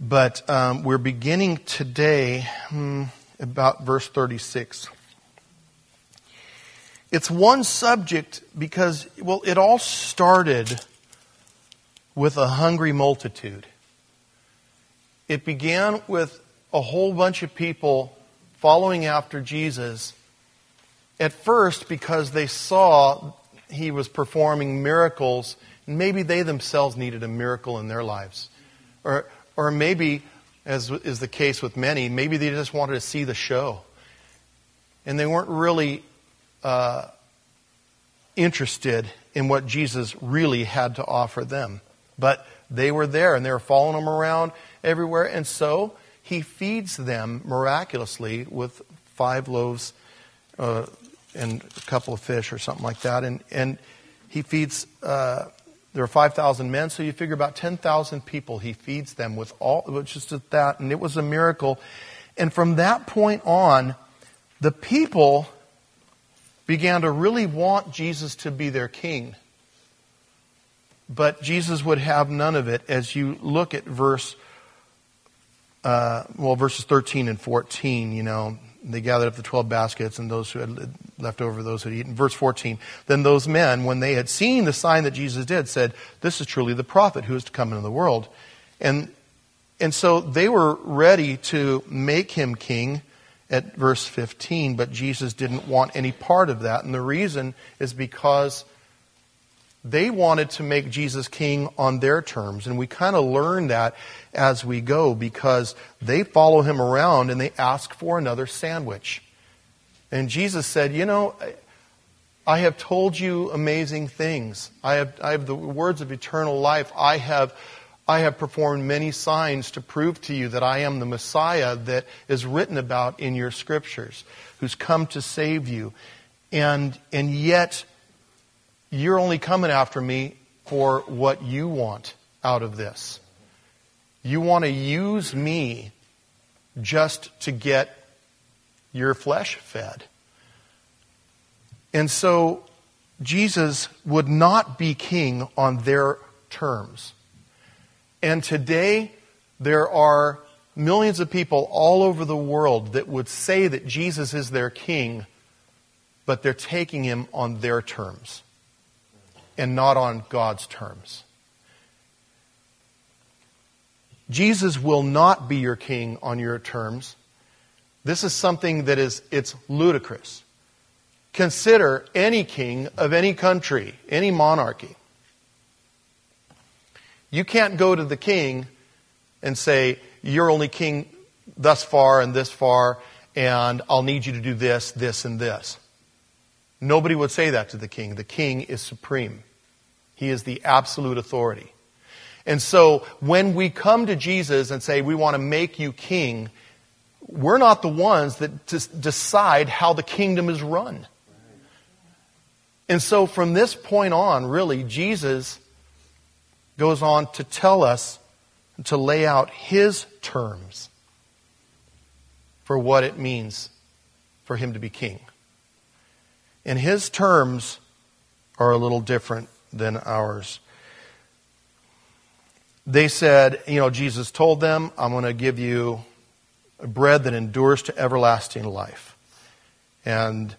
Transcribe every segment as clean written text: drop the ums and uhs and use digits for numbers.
But we're beginning today about verse 36. It's one subject because, it all started with a hungry multitude. It began with a whole bunch of people following after Jesus, at first because they saw he was performing miracles, and maybe they themselves needed a miracle in their lives. Or maybe, as is the case with many, maybe they just wanted to see the show. And they weren't really interested in what Jesus really had to offer them. But they were there, and they were following him around everywhere. And so he feeds them miraculously with 5 loaves and a couple of fish or something like that. And he feeds, there are 5,000 men, so you figure about 10,000 people he feeds them with just that. And it was a miracle. And from that point on, the people began to really want Jesus to be their king. But Jesus would have none of it as you look at verses 13 and 14, they gathered up the 12 baskets and those who had left over, those who had eaten. Verse 14, then those men, when they had seen the sign that Jesus did, said, this is truly the prophet who is to come into the world. And so they were ready to make him king at verse 15, but Jesus didn't want any part of that. And the reason is because they wanted to make Jesus king on their terms. And we kind of learn that as we go because they follow him around and they ask for another sandwich. And Jesus said, I have told you amazing things. I have the words of eternal life. I have performed many signs to prove to you that I am the Messiah that is written about in your scriptures, who's come to save you. And yet you're only coming after me for what you want out of this. You want to use me just to get your flesh fed. And so Jesus would not be king on their terms. And today there are millions of people all over the world that would say that Jesus is their king, but they're taking him on their terms and not on God's terms. Jesus will not be your king on your terms. This is something that it's ludicrous. Consider any king of any country, any monarchy. You can't go to the king and say, you're only king thus far and this far, and I'll need you to do this, this, and this. Nobody would say that to the king. The king is supreme. He is the absolute authority. And so when we come to Jesus and say, we want to make you king, we're not the ones that decide how the kingdom is run. And so from this point on, really, Jesus goes on to tell us, to lay out his terms for what it means for him to be king. And his terms are a little different than ours. They said, Jesus told them, I'm going to give you a bread that endures to everlasting life. And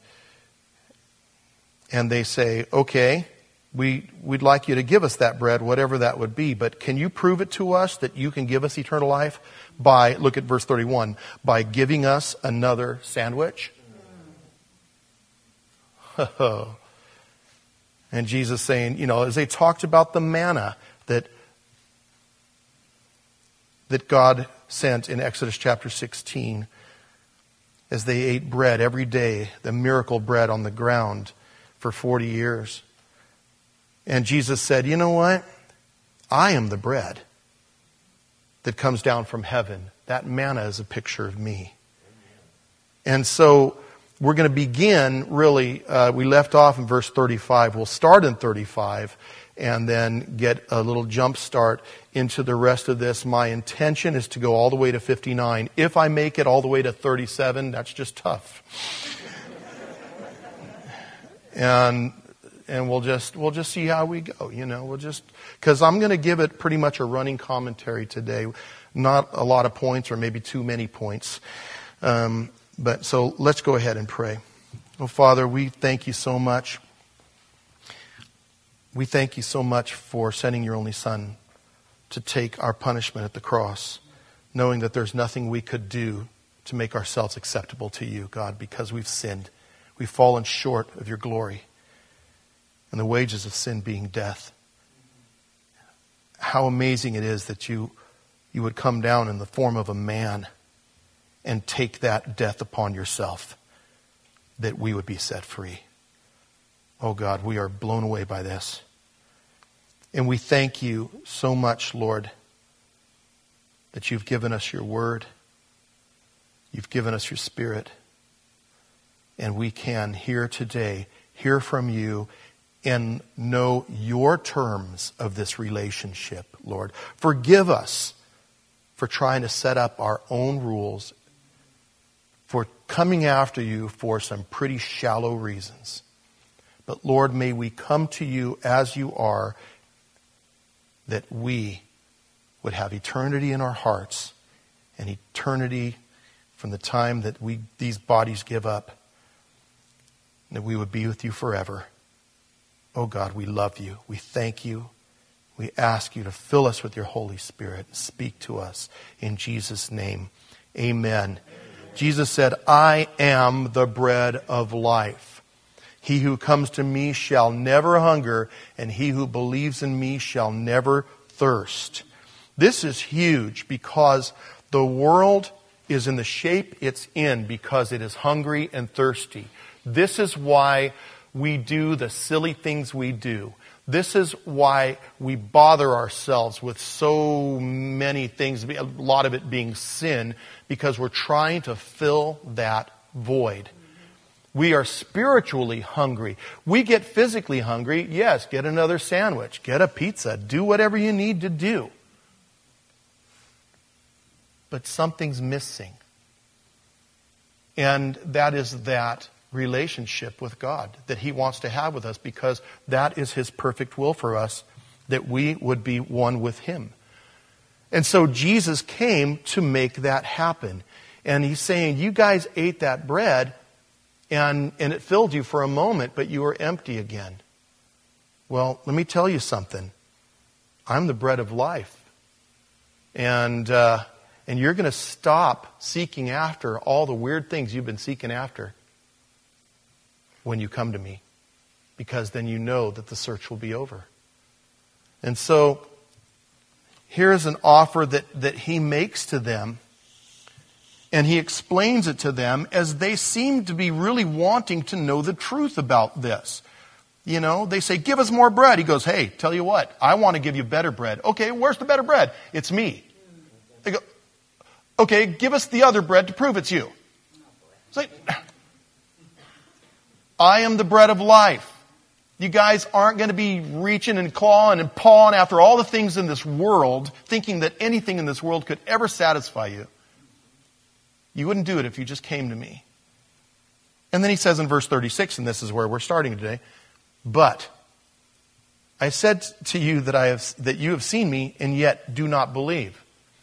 they say, okay, we'd like you to give us that bread, whatever that would be, but can you prove it to us that you can give us eternal life by, look at verse 31, by giving us another sandwich? And Jesus saying, as they talked about the manna that God sent in Exodus chapter 16, as they ate bread every day, the miracle bread on the ground for 40 years. And Jesus said, you know what? I am the bread that comes down from heaven. That manna is a picture of me. And so we're going to begin, really, we left off in verse 35. We'll start in 35 and then get a little jump start into the rest of this. My intention is to go all the way to 59. If I make it all the way to 37, that's just tough. And we'll just see how we go, because I'm going to give it pretty much a running commentary today. not a lot of points or maybe too many points. But so let's go ahead and pray. Oh, Father, we thank you so much. We thank you so much for sending your only Son to take our punishment at the cross, knowing that there's nothing we could do to make ourselves acceptable to you, God, because we've sinned. We've fallen short of your glory. And the wages of sin being death. How amazing it is that you would come down in the form of a man and take that death upon yourself, that we would be set free. Oh God, we are blown away by this. And we thank you so much, Lord, that you've given us your word. You've given us your Spirit. And we can here today hear from you and know your terms of this relationship, Lord. Forgive us for trying to set up our own rules, for coming after you for some pretty shallow reasons. But Lord, may we come to you as you are, that we would have eternity in our hearts, and eternity from the time that these bodies give up, that we would be with you forever. Oh God, we love you. We thank you. We ask you to fill us with your Holy Spirit and speak to us in Jesus' name. Amen. Jesus said, I am the bread of life. He who comes to me shall never hunger, and he who believes in me shall never thirst. This is huge because the world is in the shape it's in because it is hungry and thirsty. This is why we do the silly things we do. This is why we bother ourselves with so many things, a lot of it being sin, because we're trying to fill that void. We are spiritually hungry. We get physically hungry. Yes, get another sandwich, get a pizza, do whatever you need to do. But something's missing. And that is that relationship with God that He wants to have with us, because that is His perfect will for us, that we would be one with Him. And so Jesus came to make that happen. And He's saying, you guys ate that bread and it filled you for a moment, but you were empty again. Well, let me tell you something. I'm the bread of life. And you're going to stop seeking after all the weird things you've been seeking after when you come to me, because then you know that the search will be over. And so here's an offer that He makes to them, and He explains it to them as they seem to be really wanting to know the truth about this. You know, they say, give us more bread. He goes, hey, tell you what, I want to give you better bread. Okay, where's the better bread? It's me. They go, okay, give us the other bread to prove it's you. It's like, I am the bread of life. You guys aren't going to be reaching and clawing and pawing after all the things in this world, thinking that anything in this world could ever satisfy you. You wouldn't do it if you just came to me. And then He says in verse 36, and this is where we're starting today, but I said to you that you have seen me and yet do not believe.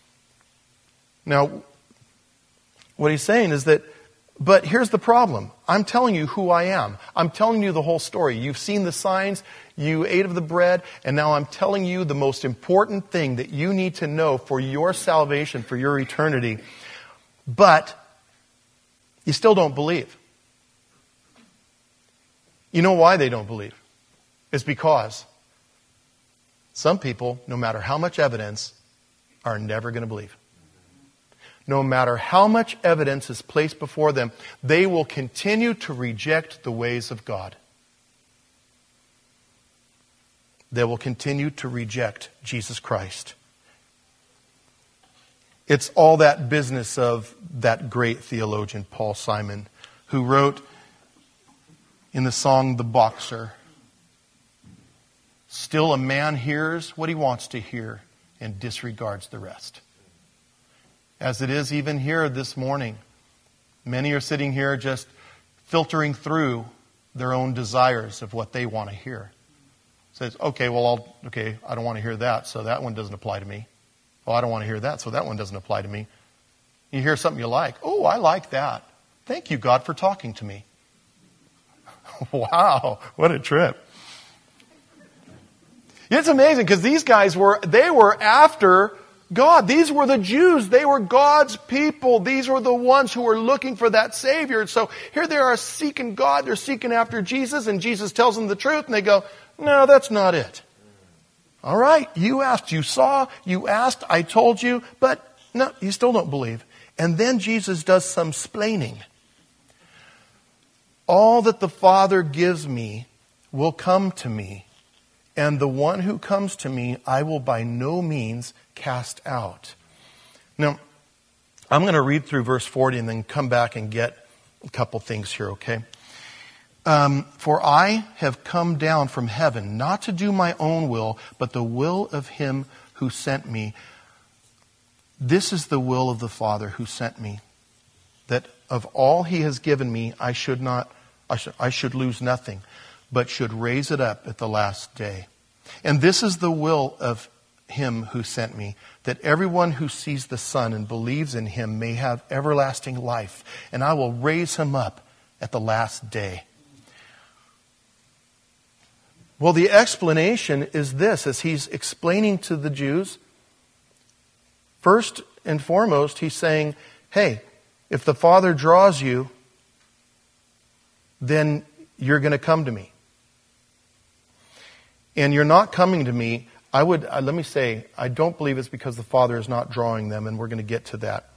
Now, what He's saying is that, but here's the problem. I'm telling you who I am. I'm telling you the whole story. You've seen the signs, you ate of the bread, and now I'm telling you the most important thing that you need to know for your salvation, for your eternity. But you still don't believe. You know why they don't believe? It's because some people, no matter how much evidence, are never going to believe. No matter how much evidence is placed before them, they will continue to reject the ways of God. They will continue to reject Jesus Christ. It's all that business of that great theologian, Paul Simon, who wrote in the song, The Boxer, still a man hears what he wants to hear and disregards the rest. As it is even here this morning, many are sitting here just filtering through their own desires of what they want to hear. Says, okay, I don't want to hear that, so that one doesn't apply to me. Oh, I don't want to hear that, so that one doesn't apply to me. You hear something you like. Oh, I like that. Thank you, God, for talking to me. Wow, what a trip. It's amazing because these guys were after God. These were the Jews. They were God's people. These were the ones who were looking for that Savior. And so here they are seeking God. They're seeking after Jesus, and Jesus tells them the truth, and they go, no, that's not it. All right, you asked, you saw, you asked, I told you, but no, you still don't believe. And then Jesus does some splaining. All that the Father gives me will come to me, and the one who comes to me I will by no means cast out. Now, I'm going to read through verse 40 and then come back and get a couple things here, okay? For I have come down from heaven, not to do my own will, but the will of him who sent me. This is the will of the Father who sent me, that of all he has given me, I should lose nothing, but should raise it up at the last day. And this is the will of him who sent me, that everyone who sees the Son and believes in him may have everlasting life, and I will raise him up at the last day. Well, the explanation is this, as he's explaining to the Jews. First and foremost, he's saying, hey, if the Father draws you, then you're going to come to me. And you're not coming to me, let me say, I don't believe it's because the Father is not drawing them, and we're going to get to that.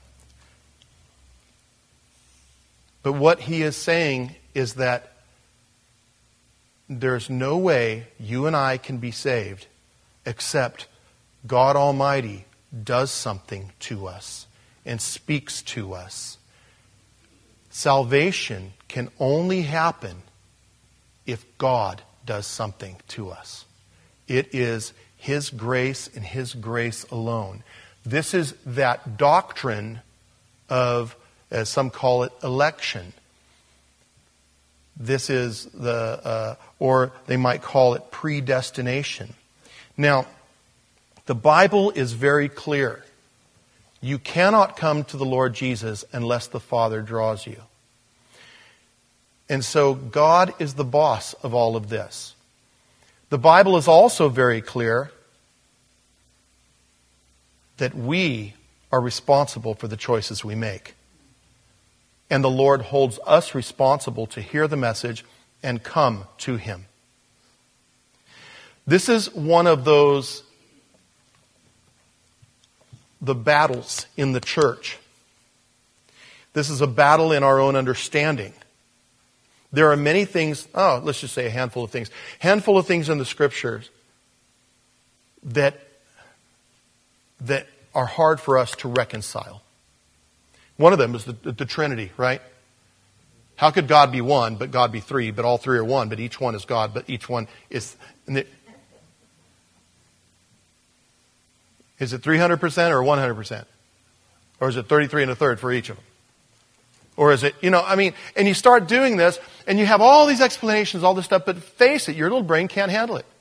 But what he is saying is that there's no way you and I can be saved except God Almighty does something to us and speaks to us. Salvation can only happen if God does something to us. It is His grace and His grace alone. This is that doctrine of, as some call it, election. This is or they might call it predestination. Now, the Bible is very clear. You cannot come to the Lord Jesus unless the Father draws you. And so God is the boss of all of this. The Bible is also very clear that we are responsible for the choices we make. And the Lord holds us responsible to hear the message and come to Him. This is one of the battles in the church. This is a battle in our own understanding. There are many things, let's just say a handful of things in the Scriptures that are hard for us to reconcile. One of them is the Trinity, right? How could God be one, but God be three, but all three are one, but each one is God, but each one is... Is it 300% or 100%? Or is it 33 1/3 for each of them? Or is it, and you start doing this, and you have all these explanations, all this stuff, but face it, your little brain can't handle it.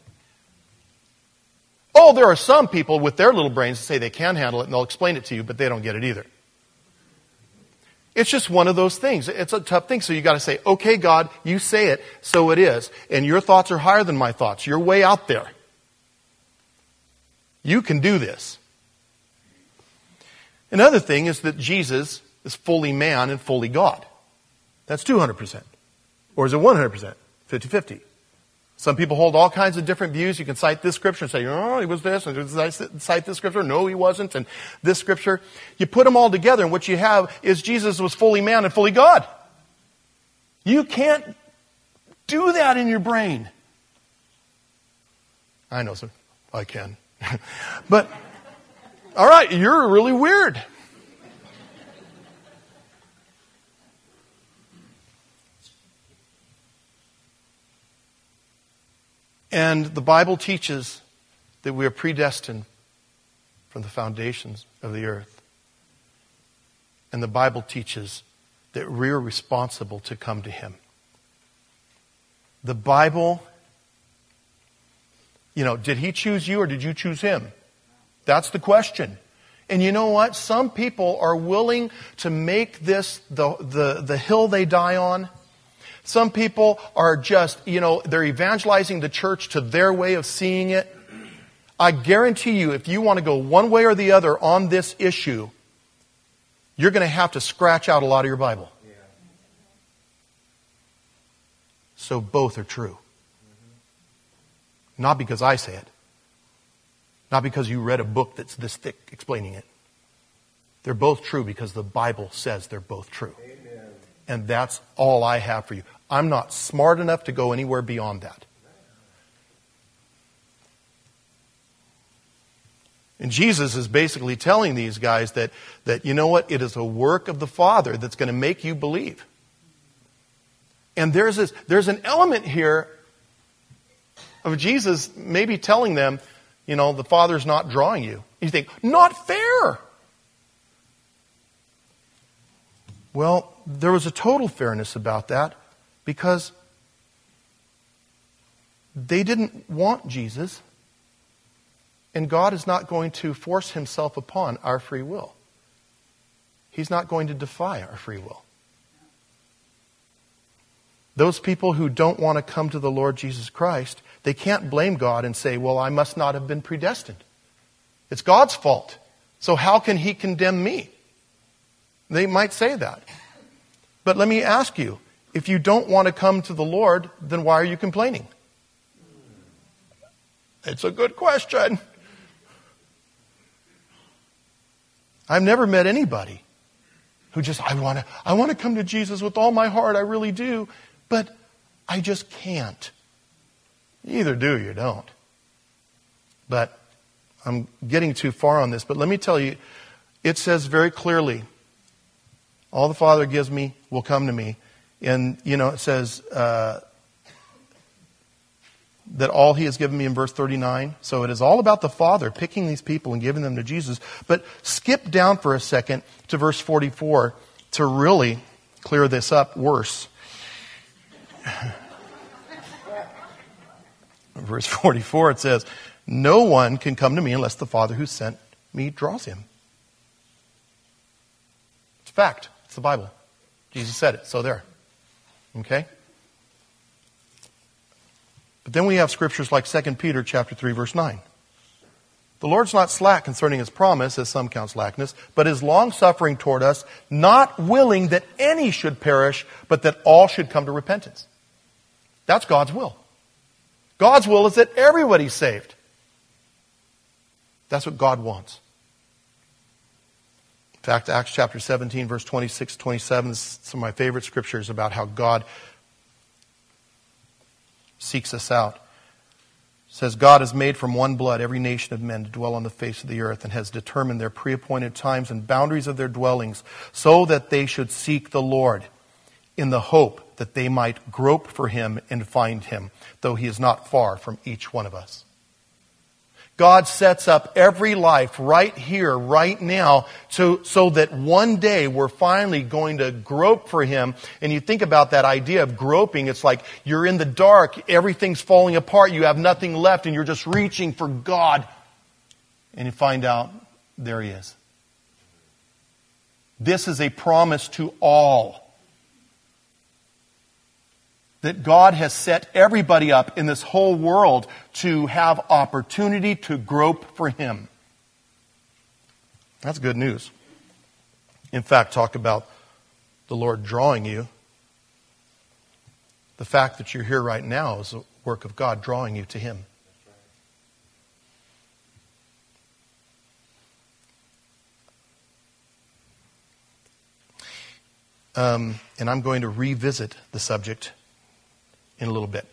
Oh, there are some people with their little brains that say they can handle it, and they'll explain it to you, but they don't get it either. It's just one of those things. It's a tough thing. So you got to say, okay, God, you say it, so it is. And your thoughts are higher than my thoughts. You're way out there. You can do this. Another thing is that Jesus is fully man and fully God. That's 200%. Or is it 100%? 50-50. Some people hold all kinds of different views. You can cite this scripture and say, oh, he was this, and cite this scripture. No, he wasn't, and this scripture. You put them all together, and what you have is Jesus was fully man and fully God. You can't do that in your brain. I know, sir. I can. But, all right, you're really weird. And the Bible teaches that we are predestined from the foundations of the earth. And the Bible teaches that we are responsible to come to Him. The Bible, did He choose you or did you choose Him? That's the question. And you know what? Some people are willing to make this the hill they die on. Some people are just, they're evangelizing the church to their way of seeing it. I guarantee you, if you want to go one way or the other on this issue, you're going to have to scratch out a lot of your Bible. Yeah. So both are true. Not because I say it. Not because you read a book that's this thick explaining it. They're both true because the Bible says they're both true. Amen. And that's all I have for you. I'm not smart enough to go anywhere beyond that. And Jesus is basically telling these guys that you know what? It is a work of the Father that's going to make you believe. And there's an element here of Jesus maybe telling them, the Father's not drawing you. You think, not fair. Well, there was a total fairness about that because they didn't want Jesus. And God is not going to force himself upon our free will. He's not going to defy our free will. Those people who don't want to come to the Lord Jesus Christ, they can't blame God and say, well, I must not have been predestined. It's God's fault. So how can he condemn me? They might say that. But let me ask you, if you don't want to come to the Lord, then why are you complaining? It's a good question. I've never met anybody who just, I want to come to Jesus with all my heart, I really do, but I just can't. You either do or you don't. But I'm getting too far on this, but let me tell you, it says very clearly, all the Father gives me will come to me. And, it says that all he has given me in verse 39. So it is all about the Father picking these people and giving them to Jesus. But skip down for a second to verse 44 to really clear this up worse. Verse 44, it says, no one can come to me unless the Father who sent me draws him. It's a fact. It's the Bible. Jesus said it. So there. Okay? But then we have scriptures like 2 Peter chapter 3, verse 9. The Lord's not slack concerning his promise, as some count slackness, but is long-suffering toward us, not willing that any should perish, but that all should come to repentance. That's God's will. God's will is that everybody's saved. That's what God wants. In fact, Acts chapter 17, verse 26, 27 is some of my favorite scriptures about how God seeks us out. It says, God has made from one blood every nation of men to dwell on the face of the earth and has determined their pre-appointed times and boundaries of their dwellings so that they should seek the Lord in the hope that they might grope for him and find him, though he is not far from each one of us. God sets up every life right here, right now, so that one day we're finally going to grope for him. And you think about that idea of groping, it's like you're in the dark, everything's falling apart, you have nothing left, and you're just reaching for God. And you find out, there he is. This is a promise to all. That God has set everybody up in this whole world to have opportunity to grope for him. That's good news. In fact, talk about the Lord drawing you. The fact that you're here right now is a work of God drawing you to him. And I'm going to revisit the subject in a little bit.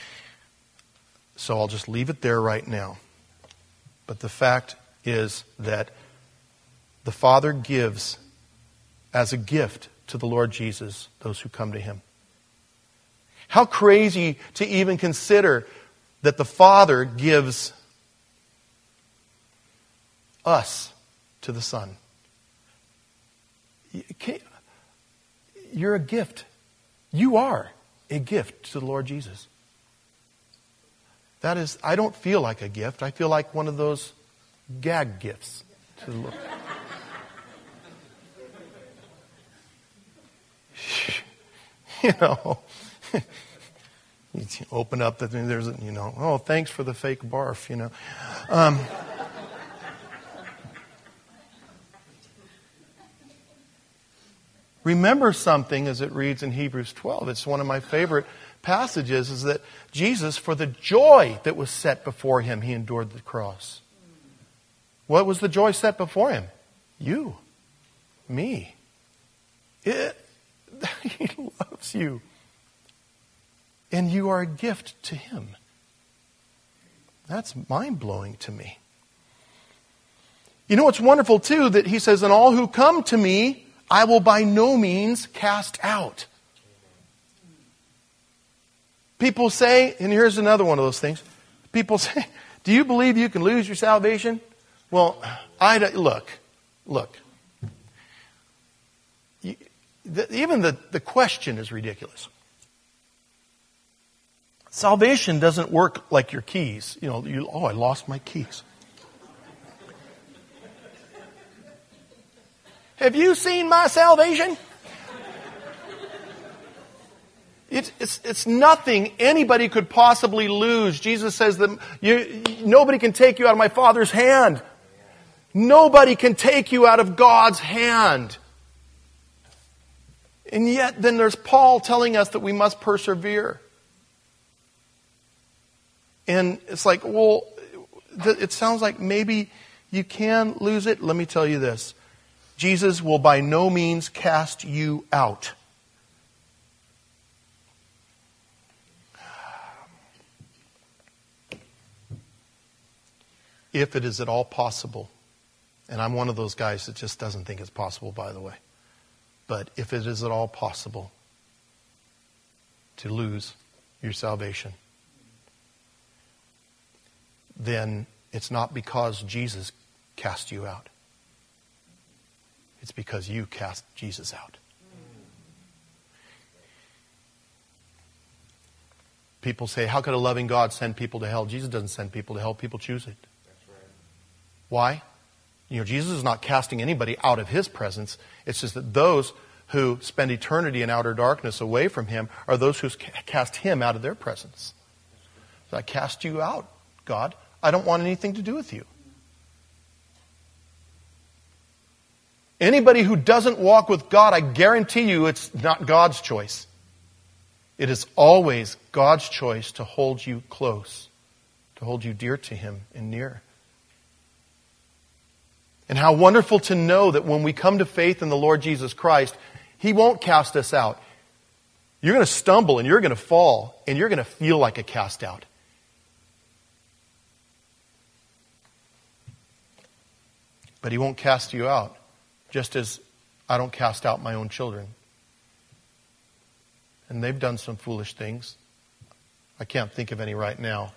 So I'll just leave it there right now. But the fact is that the Father gives as a gift to the Lord Jesus those who come to him. How crazy to even consider that the Father gives us to the Son. You're a gift. You are a gift to the Lord Jesus. That is, I don't feel like a gift. I feel like one of those gag gifts to the Lord. You know, you open up there's a, oh, thanks for the fake barf, Remember something as it reads in Hebrews 12. It's one of my favorite passages, is that Jesus, for the joy that was set before him, he endured the cross. What was the joy set before him? You. Me. He loves you. And you are a gift to him. That's mind-blowing to me. You know what's wonderful too? That he says, and all who come to me, I will by no means cast out. People say, and here's another one of those things. People say, do you believe you can lose your salvation? Well, look. Even the question is ridiculous. Salvation doesn't work like your keys. I lost my keys. Have you seen my salvation? It's nothing anybody could possibly lose. Jesus says that nobody can take you out of my Father's hand. Nobody can take you out of God's hand. And yet then there's Paul telling us that we must persevere. And it's like, well, it sounds like maybe you can lose it. Let me tell you this. Jesus will by no means cast you out. If it is at all possible, and I'm one of those guys that just doesn't think it's possible, by the way, but if it is at all possible to lose your salvation, then it's not because Jesus cast you out. It's because you cast Jesus out. People say, how could a loving God send people to hell? Jesus doesn't send people to hell. People choose it. That's right. Why? Jesus is not casting anybody out of his presence. It's just that those who spend eternity in outer darkness away from him are those who cast him out of their presence. So I cast you out, God. I don't want anything to do with you. Anybody who doesn't walk with God, I guarantee you it's not God's choice. It is always God's choice to hold you close, to hold you dear to him and near. And how wonderful to know that when we come to faith in the Lord Jesus Christ, he won't cast us out. You're going to stumble and you're going to fall and you're going to feel like a cast out. But he won't cast you out, just as I don't cast out my own children. And they've done some foolish things. I can't think of any right now.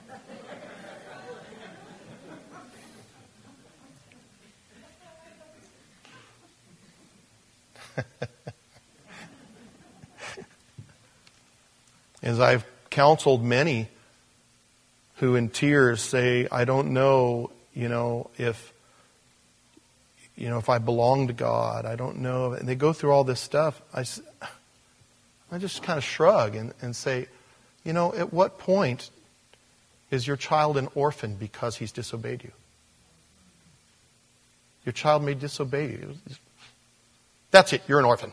As I've counseled many who in tears say, I don't know, if I belong to God, I don't know. And they go through all this stuff. I just kind of shrug and say, at what point is your child an orphan because he's disobeyed you? Your child may disobey you. That's it, you're an orphan.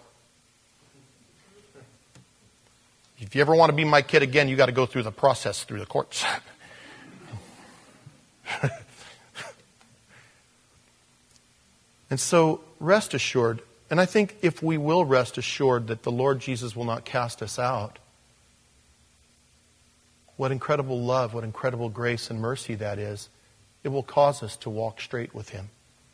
If you ever want to be my kid again, you got to go through the process, through the courts. And so, rest assured, and I think if we will rest assured that the Lord Jesus will not cast us out, what incredible love, what incredible grace and mercy that is, it will cause us to walk straight with him.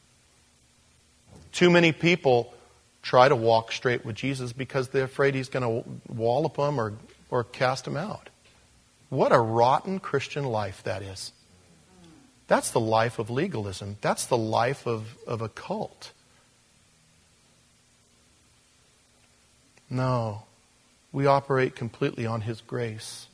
Too many people try to walk straight with Jesus because they're afraid he's going to wallop them or cast them out. What a rotten Christian life that is. That's the life of legalism. That's the life of a cult. No, we operate completely on his grace.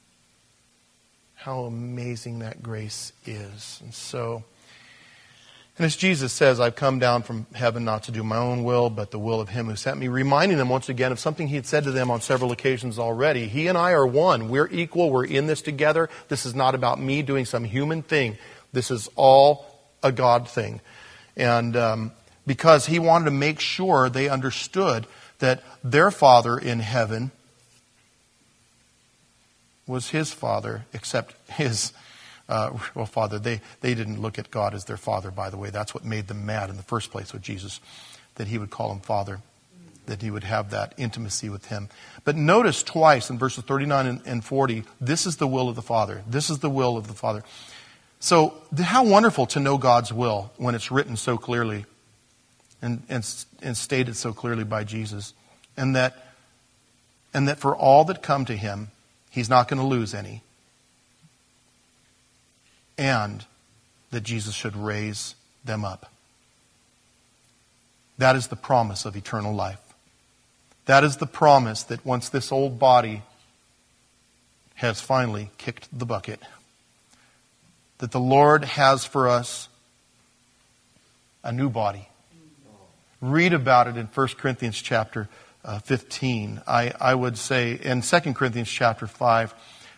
How amazing that grace is. And so, And as Jesus says, I've come down from heaven not to do my own will, but the will of him who sent me, reminding them once again of something he had said to them on several occasions already. He and I are one. We're equal. We're in this together. This is not about me doing some human thing. This is all a God thing. And because he wanted to make sure they understood that their Father in heaven was his Father, except his Father. They didn't look at God as their Father, by the way. That's what made them mad in the first place with Jesus, that he would call him Father, that he would have that intimacy with him. But notice twice in verses 39 and 40, this is the will of the Father. This is the will of the Father. So how wonderful to know God's will when it's written so clearly and stated so clearly by Jesus. And that for all that come to him, he's not going to lose any. And that Jesus should raise them up. That is the promise of eternal life. That is the promise that once this old body has finally kicked the bucket, that the Lord has for us a new body. Read about it in 1 Corinthians chapter 15. I would say in 2 Corinthians chapter 5,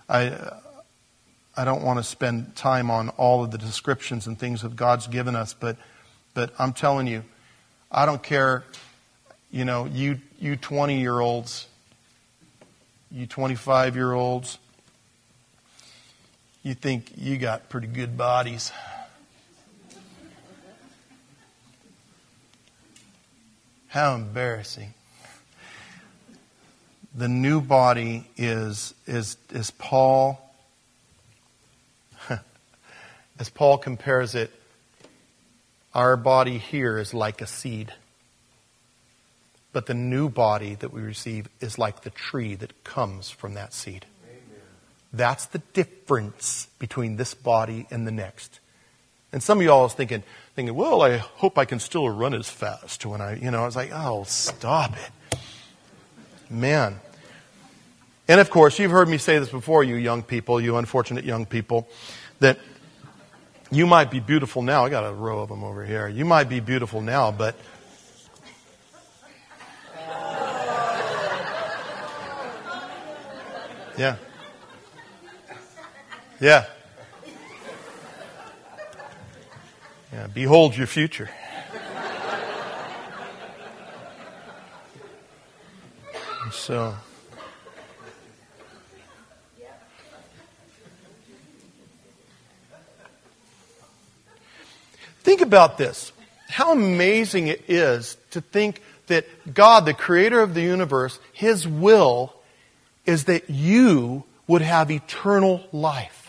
I don't want to spend time on all of the descriptions and things that God's given us, but I'm telling you, I don't care, you 20-year-olds, you 25-year-olds, you think you got pretty good bodies. How embarrassing. The new body is Paul... As Paul compares it, our body here is like a seed. But the new body that we receive is like the tree that comes from that seed. Amen. That's the difference between this body and the next. And some of y'all is thinking, well, I hope I can still run as fast when I was like, oh, stop it. Man. And of course, you've heard me say this before, you young people, you unfortunate young people, that you might be beautiful now. I got a row of them over here. You might be beautiful now, but yeah. Yeah. Yeah. Behold your future. So think about this. How amazing it is to think that God, the creator of the universe, his will is that you would have eternal life.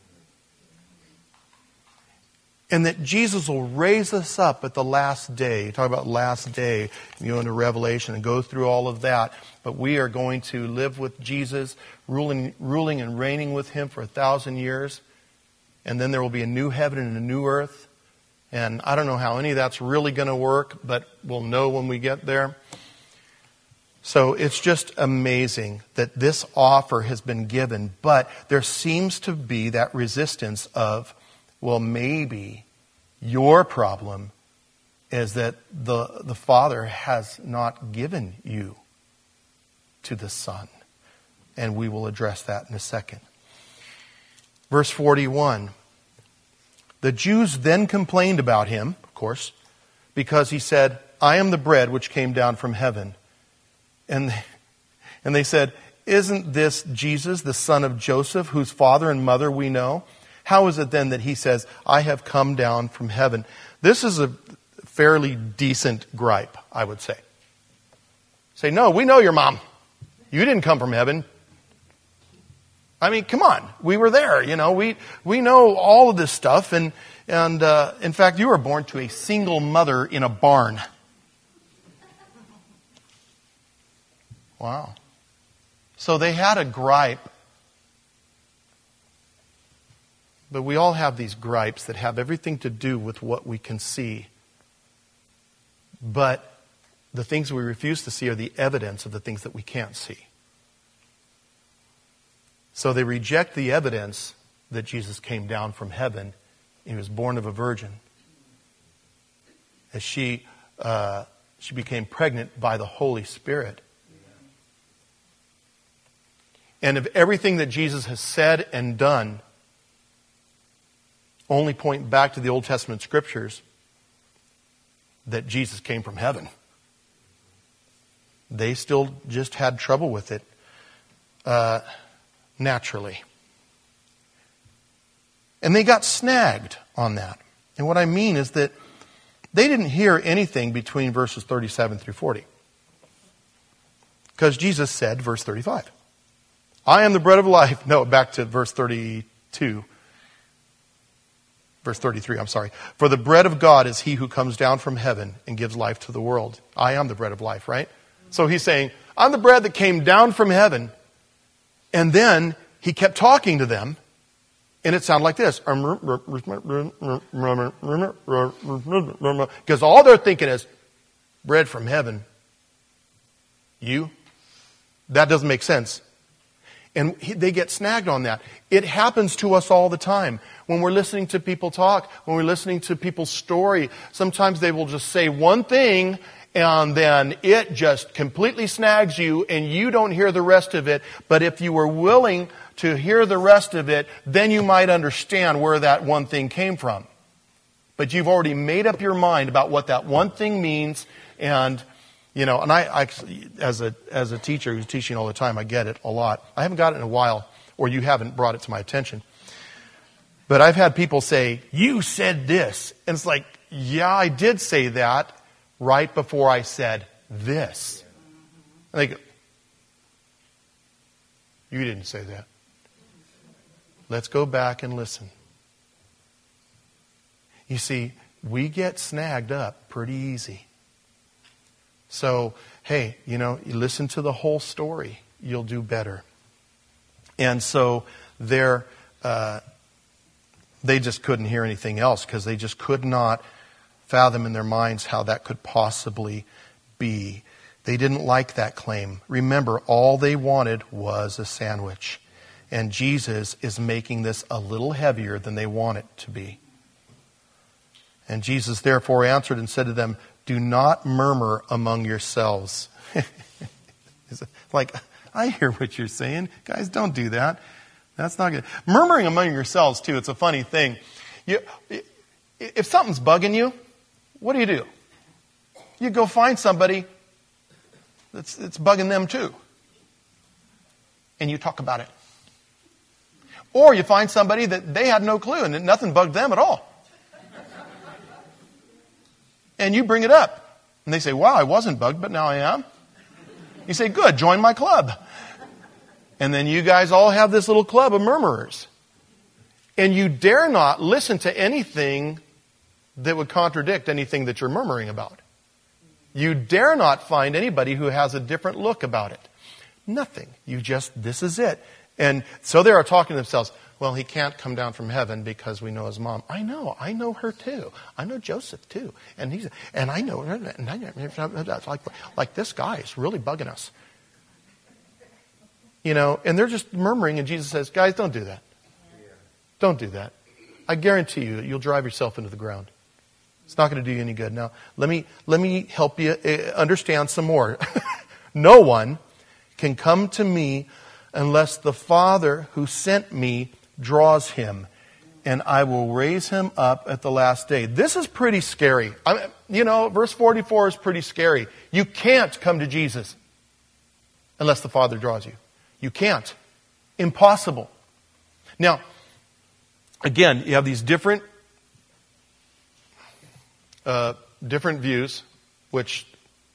And that Jesus will raise us up at the last day. You talk about last day, into Revelation and go through all of that. But we are going to live with Jesus, ruling and reigning with him for 1,000 years. And then there will be a new heaven and a new earth. And I don't know how any of that's really going to work, but we'll know when we get there. So it's just amazing that this offer has been given, but there seems to be that resistance of, well, maybe your problem is that the Father has not given you to the Son. And we will address that in a second. Verse 41. The Jews then complained about him, of course, because he said, I am the bread which came down from heaven. And they said, isn't this Jesus, the son of Joseph, whose father and mother we know? How is it then that he says, I have come down from heaven? This is a fairly decent gripe, I would say. Say, no, we know your mom. You didn't come from heaven. I mean, come on. We were there, We know all of this stuff. And in fact, you were born to a single mother in a barn. Wow. So they had a gripe. But we all have these gripes that have everything to do with what we can see. But the things we refuse to see are the evidence of the things that we can't see. So they reject the evidence that Jesus came down from heaven. He was born of a virgin. as she became pregnant by the Holy Spirit. And if everything that Jesus has said and done only point back to the Old Testament scriptures, that Jesus came from heaven, they still just had trouble with it naturally. And they got snagged on that. And what I mean is that they didn't hear anything between verses 37 through 40. Because Jesus said, verse 35, I am the bread of life. No, back to verse 32. Verse 33, I'm sorry. For the bread of God is he who comes down from heaven and gives life to the world. I am the bread of life, right? So he's saying, I'm the bread that came down from heaven. And then he kept talking to them. And it sounded like this. Because all they're thinking is, bread from heaven. You? That doesn't make sense. And they get snagged on that. It happens to us all the time. When we're listening to people talk, when we're listening to people's story, sometimes they will just say one thing and then it just completely snags you and you don't hear the rest of it. But if you were willing to hear the rest of it, then you might understand where that one thing came from. But you've already made up your mind about what that one thing means. And, you know, and I as a teacher who's teaching all the time, I get it a lot. I haven't got it in a while, or you haven't brought it to my attention. But I've had people say, you said this. And it's like, yeah, I did say that right before I said this. And they go, you didn't say that. Let's go back and listen. You see, we get snagged up pretty easy. So, hey, you know, you listen to the whole story, you'll do better. And so they just couldn't hear anything else because they just could not fathom in their minds how that could possibly be. They didn't like that claim. Remember, all they wanted was a sandwich. And Jesus is making this a little heavier than they want it to be. And Jesus therefore answered and said to them, do not murmur among yourselves. Like, I hear what you're saying. Guys, don't do that. That's not good. Murmuring among yourselves, too, it's a funny thing. If something's bugging you, what do? You go find somebody that's bugging them, too. And you talk about it. Or you find somebody that they had no clue and nothing bugged them at all. And you bring it up. And they say, wow, I wasn't bugged, but now I am. You say, good, join my club. And then you guys all have this little club of murmurers. And you dare not listen to anything that would contradict anything that you're murmuring about. You dare not find anybody who has a different look about it. Nothing. This is it. And so they are talking to themselves, well, he can't come down from heaven because we know his mom. I know her too. I know Joseph too. And I know her. And like this guy is really bugging us. You know, and they're just murmuring, and Jesus says, guys, don't do that. Don't do that. I guarantee you'll drive yourself into the ground. It's not going to do you any good. Now, let me help you understand some more. No one can come to me unless the Father who sent me draws him, and I will raise him up at the last day. This is pretty scary. Verse 44 is pretty scary. You can't come to Jesus unless the Father draws you. You can't. Impossible. Now, again, you have these different views, which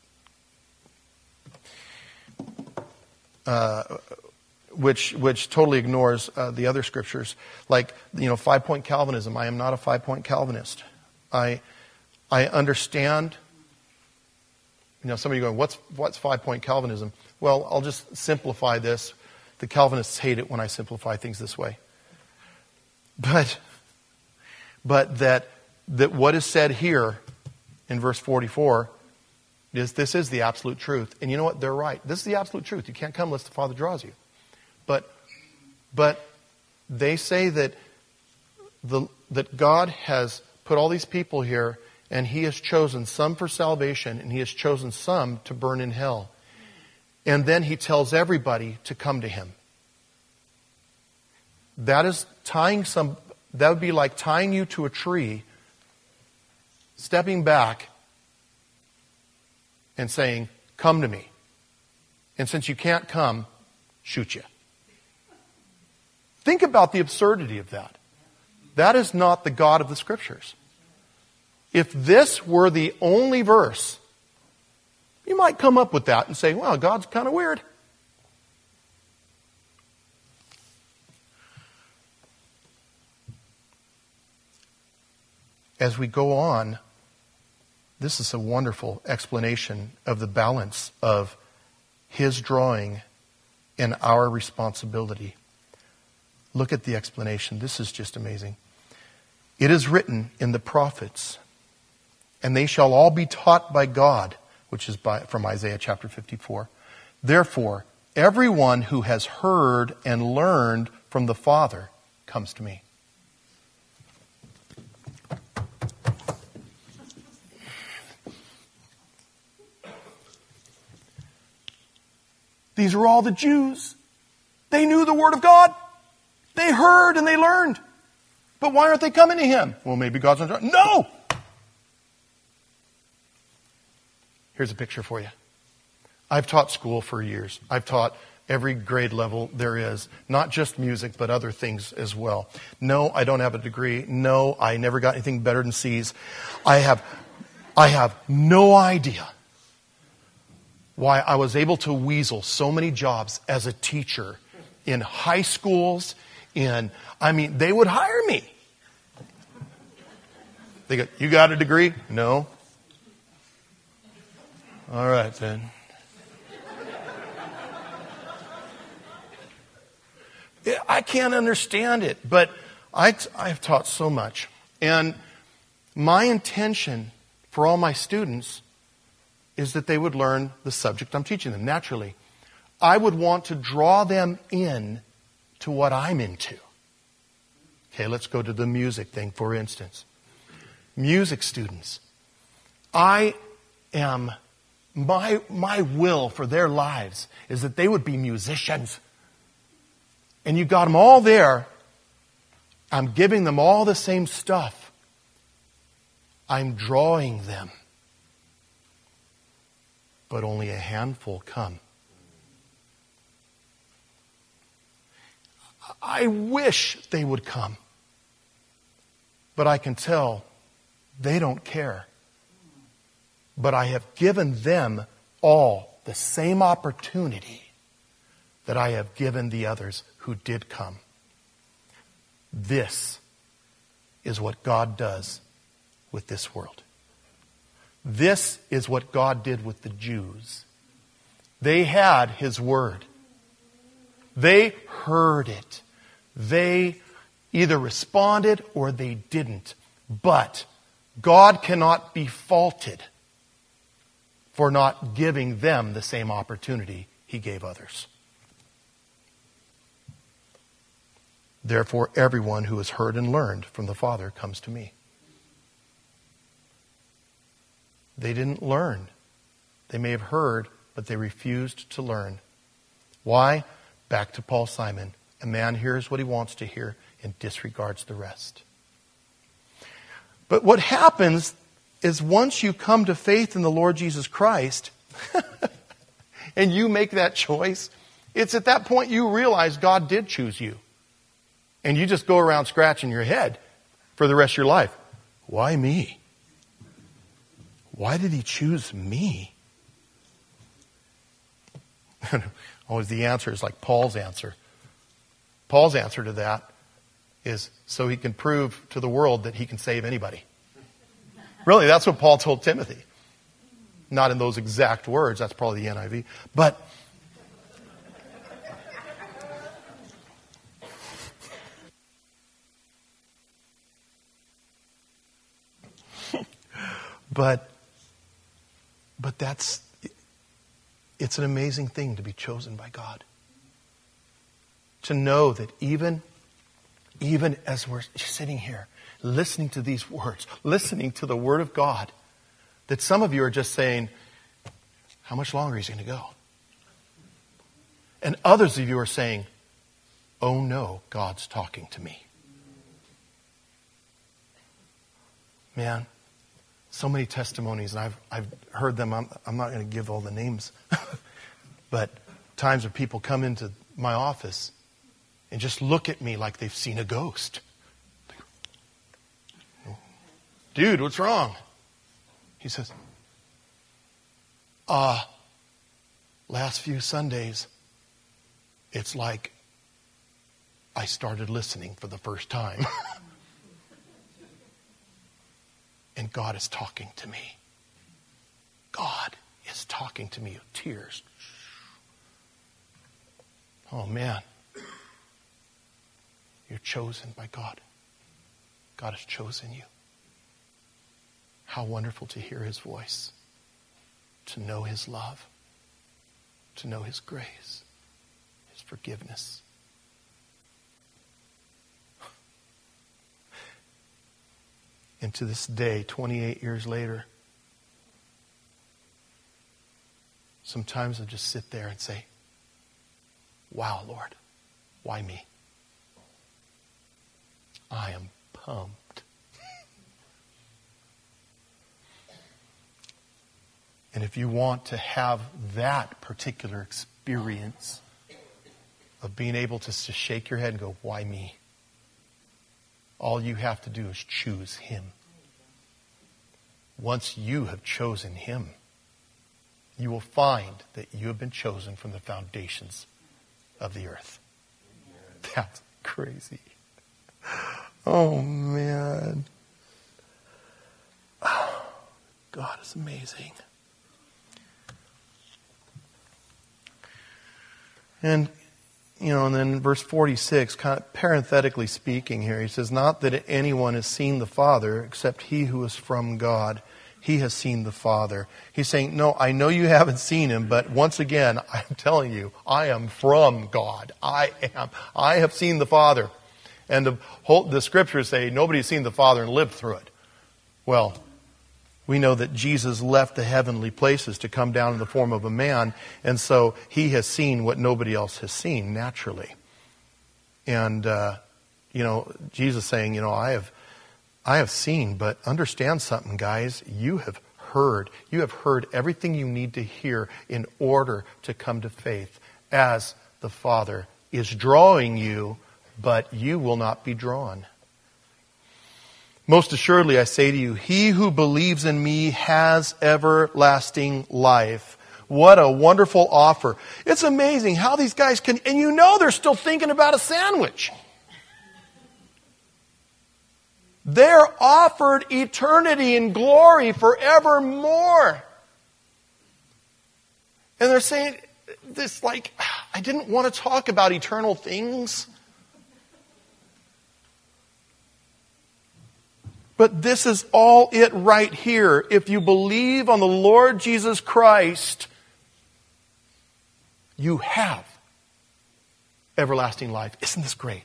totally ignores the other scriptures. Like, 5-point Calvinism. I am not a 5-point Calvinist. I understand. Somebody going, what's 5-point Calvinism? Well, I'll just simplify this. The Calvinists hate it when I simplify things this way. But that what is said here in verse 44 is this is the absolute truth. And you know what? They're right. This is the absolute truth. You can't come unless the Father draws you. But they say that God has put all these people here And he has chosen some for salvation, and he has chosen some to burn in hell. And then he tells everybody to come to him. That would be like tying you to a tree, stepping back and saying, come to me. And since you can't come, shoot you. Think about the absurdity of that. That is not the God of the Scriptures. If this were the only verse, you might come up with that and say, well, God's kind of weird. As we go on, this is a wonderful explanation of the balance of his drawing and our responsibility. Look at the explanation. This is just amazing. It is written in the prophets, and they shall all be taught by God, which is from Isaiah chapter 54. Therefore, everyone who has heard and learned from the Father comes to me. These are all the Jews. They knew the Word of God. They heard and they learned. But why aren't they coming to him? Well, maybe God's not. No! Here's a picture for you. I've taught school for years. I've taught every grade level there is. Not just music, but other things as well. No, I don't have a degree. No, I never got anything better than C's. I have no idea why I was able to weasel so many jobs as a teacher in high schools. They would hire me. They go, you got a degree? No. All right, then. I can't understand it, but I've taught so much. And my intention for all my students is that they would learn the subject I'm teaching them. Naturally, I would want to draw them in to what I'm into. Okay, let's go to the music thing, for instance. Music students. My will for their lives is that they would be musicians. And you got them all there. I'm giving them all the same stuff. I'm drawing them. But only a handful come. I wish they would come. But I can tell they don't care. But I have given them all the same opportunity that I have given the others who did come. This is what God does with this world. This is what God did with the Jews. They had His Word. They heard it. They either responded or they didn't. But God cannot be faulted for not giving them the same opportunity He gave others. Therefore, everyone who has heard and learned from the Father comes to me. They didn't learn. They may have heard, but they refused to learn. Why? Back to Paul Simon. A man hears what he wants to hear and disregards the rest. But what happens is once you come to faith in the Lord Jesus Christ and you make that choice, it's at that point you realize God did choose you. And you just go around scratching your head for the rest of your life. Why me? Why did He choose me? Always the answer is like Paul's answer. Paul's answer to that is so he can prove to the world that he can save anybody. Really, that's what Paul told Timothy. Not in those exact words. That's probably the NIV. But it's an amazing thing to be chosen by God. To know that even even as we're sitting here, listening to these words, listening to the Word of God, that some of you are just saying, how much longer is he going to go? And others of you are saying, oh no, God's talking to me. Man, so many testimonies, and I've heard them. I'm not going to give all the names. But times where people come into my office and just look at me like they've seen a ghost. Dude, what's wrong? He says, last few Sundays, it's like I started listening for the first time. And God is talking to me. God is talking to me. Tears. Oh man. You're chosen by God. God has chosen you. How wonderful to hear His voice. To know His love. To know His grace. His forgiveness. And to this day, 28 years later, sometimes I just sit there and say, wow, Lord, why me? I am pumped. And if you want to have that particular experience of being able to shake your head and go, why me? All you have to do is choose Him. Once you have chosen Him, you will find that you have been chosen from the foundations of the earth. That's crazy. Oh, man. Oh, God is amazing. And and then verse 46, kind of parenthetically speaking here, he says, not that anyone has seen the Father except he who is from God. He has seen the Father. He's saying, no, I know you haven't seen Him, but once again, I'm telling you, I am from God. I have seen the Father. And the Scriptures say nobody's seen the Father and lived through it. Well, we know that Jesus left the heavenly places to come down in the form of a man, and so He has seen what nobody else has seen naturally. And, Jesus saying, I have seen, but understand something, guys. You have heard everything you need to hear in order to come to faith, as the Father is drawing you, but you will not be drawn. Most assuredly, I say to you, he who believes in me has everlasting life. What a wonderful offer. It's amazing how these guys can, and they're still thinking about a sandwich. They're offered eternity and glory forevermore. And they're saying this I didn't want to talk about eternal things. But this is all it right here. If you believe on the Lord Jesus Christ, you have everlasting life. Isn't this great?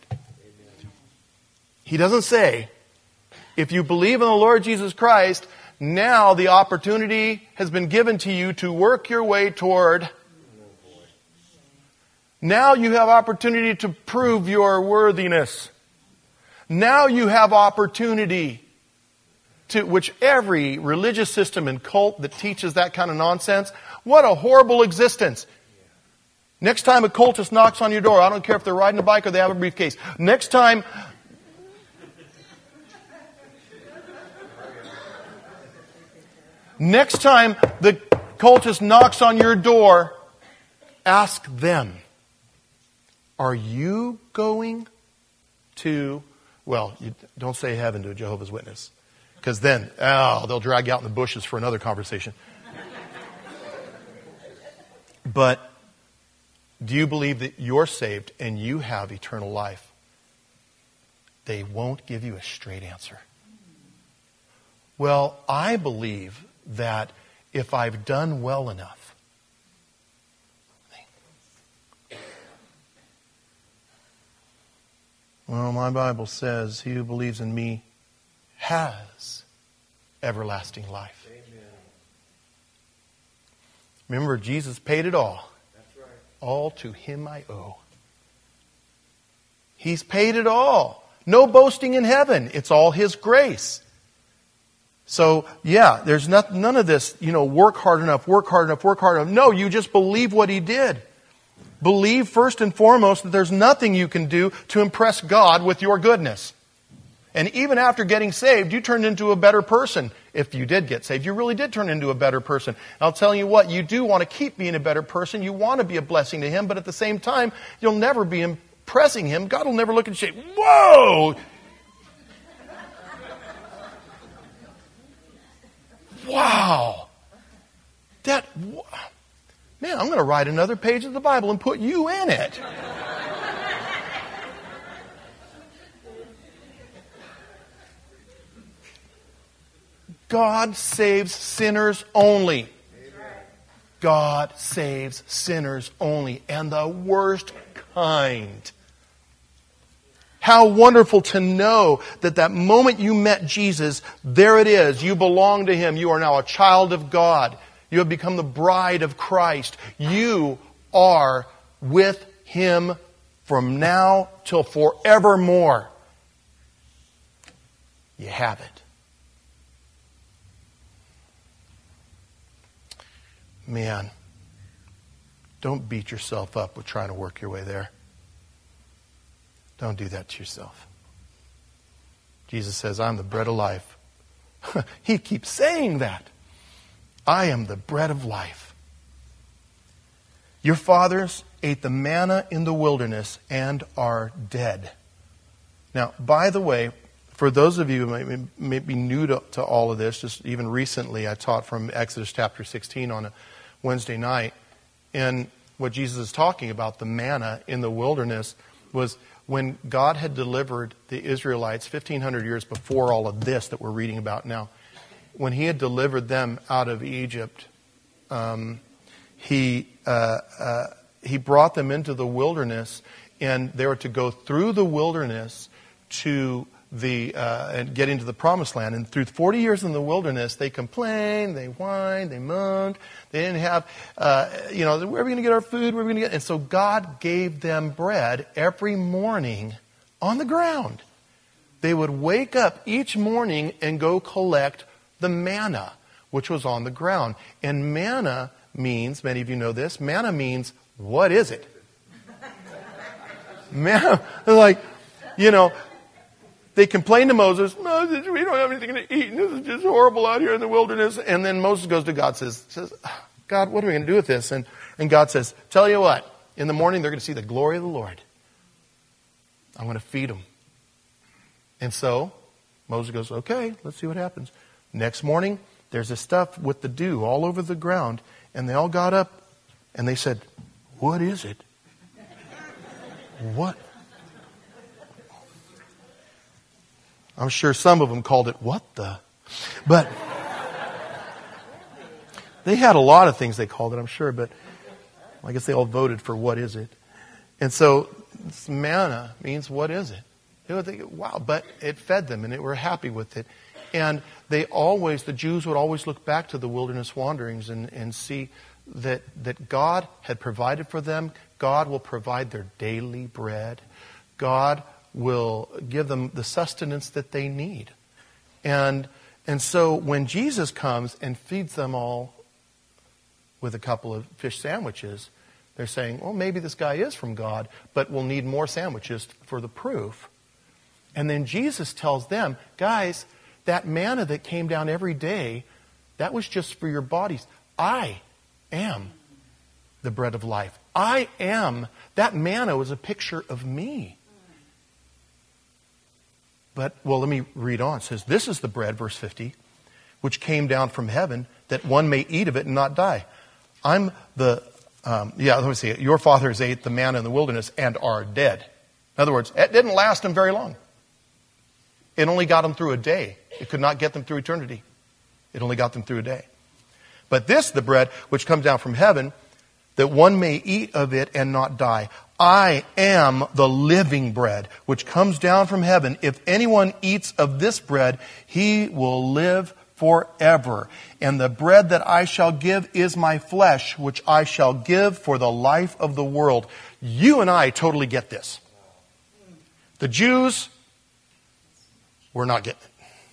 He doesn't say, if you believe in the Lord Jesus Christ, now the opportunity has been given to you to work your way toward. Now you have opportunity to prove your worthiness. Now you have opportunity to, which every religious system and cult that teaches that kind of nonsense, what a horrible existence. Next time a cultist knocks on your door, I don't care if they're riding a bike or they have a briefcase. Next time the cultist knocks on your door, ask them, are you going to, well, you don't say heaven to a Jehovah's Witness. Because then, they'll drag you out in the bushes for another conversation. But do you believe that you're saved and you have eternal life? They won't give you a straight answer. Well, I believe that if I've done well enough, Well, my Bible says, he who believes in me has everlasting life. Amen. Remember, Jesus paid it all. That's right. All to him I owe. He's paid it all. No boasting in heaven. It's all his grace. So, yeah, there's none of this, work hard enough. No, you just believe what he did. Believe first and foremost that there's nothing you can do to impress God with your goodness. And even after getting saved, you turned into a better person. If you did get saved, you really did turn into a better person. And I'll tell you what, you do want to keep being a better person. You want to be a blessing to him, but at the same time, you'll never be impressing him. God will never look and say, whoa! Wow! Man, I'm going to write another page of the Bible and put you in it. God saves sinners only. God saves sinners only, and the worst kind. How wonderful to know that moment you met Jesus, there it is. You belong to him. You are now a child of God. You have become the bride of Christ. You are with him from now till forevermore. You have it. Man, don't beat yourself up with trying to work your way there. Don't do that to yourself. Jesus says, I'm the bread of life. He keeps saying that. I am the bread of life. Your fathers ate the manna in the wilderness and are dead. Now, by the way, for those of you who may be new to all of this, just even recently I taught from Exodus chapter 16 on a Wednesday night. And what Jesus is talking about, the manna in the wilderness, was when God had delivered the Israelites 1,500 years before all of this that we're reading about now. When he had delivered them out of Egypt, he brought them into the wilderness, and they were to go through the wilderness to and get into the promised land. And through 40 years in the wilderness, they complained, they whined, they moaned. They didn't have, where are we going to get our food? Where are we going to get? And so God gave them bread every morning on the ground. They would wake up each morning and go collect the manna, which was on the ground. And manna means, many of you know this, manna means, what is it? Manna, like, they complained to Moses, Moses, we don't have anything to eat, and this is just horrible out here in the wilderness. And then Moses goes to God, says, God, what are we going to do with this? And God says, tell you what, in the morning they're going to see the glory of the Lord. I'm going to feed them. And so Moses goes, okay, let's see what happens. Next morning, there's this stuff with the dew all over the ground, and they all got up and they said, what is it? What? I'm sure some of them called it, what the? But they had a lot of things they called it, I'm sure, but I guess they all voted for what is it. And so manna means what is it? They would think, wow, but it fed them and they were happy with it. And the Jews would always look back to the wilderness wanderings and see that God had provided for them. God will provide their daily bread. God will give them the sustenance that they need. And so when Jesus comes and feeds them all with a couple of fish sandwiches, they're saying, well, maybe this guy is from God, but we'll need more sandwiches for the proof. And then Jesus tells them, guys, that manna that came down every day, that was just for your bodies. I am the bread of life. That manna was a picture of me. But, let me read on. It says, this is the bread, verse 50, which came down from heaven, that one may eat of it and not die. Let me see. Your fathers ate the manna in the wilderness and are dead. In other words, it didn't last them very long. It only got them through a day. It could not get them through eternity. It only got them through a day. But this, the bread which comes down from heaven, that one may eat of it and not die. I am the living bread, which comes down from heaven. If anyone eats of this bread, he will live forever. And the bread that I shall give is my flesh, which I shall give for the life of the world. You and I totally get this. The Jews were not getting it.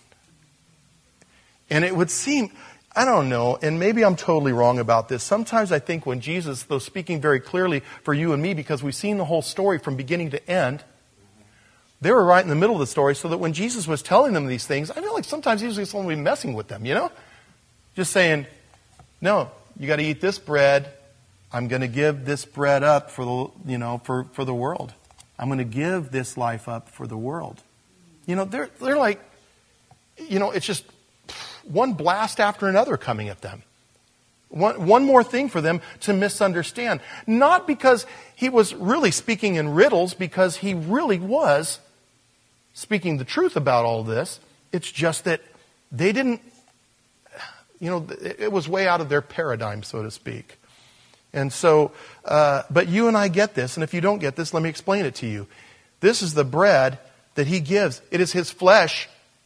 And it would seem, I don't know, and maybe I'm totally wrong about this. Sometimes I think when Jesus, though speaking very clearly for you and me, because we've seen the whole story from beginning to end, they were right in the middle of the story, so that when Jesus was telling them these things, I feel like sometimes he was just only messing with them, Just saying, no, you got to eat this bread. I'm going to give this bread up for the, for the world. I'm going to give this life up for the world. They're like, it's just one blast after another coming at them. One more thing for them to misunderstand. Not because he was really speaking in riddles, because he really was speaking the truth about all this. It's just that they didn't, it was way out of their paradigm, so to speak. And so, but you and I get this, and if you don't get this, let me explain it to you. This is the bread that he gives. It is his flesh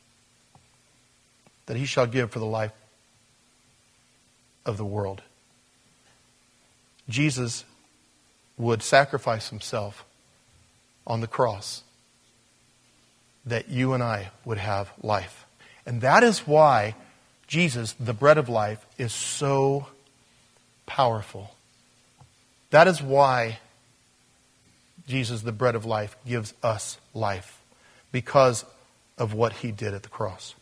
that he shall give for the life of the world. Jesus would sacrifice himself on the cross that you and I would have life. And that is why Jesus, the bread of life, is so powerful. That is why Jesus, the bread of life, gives us life, because of what he did at the cross.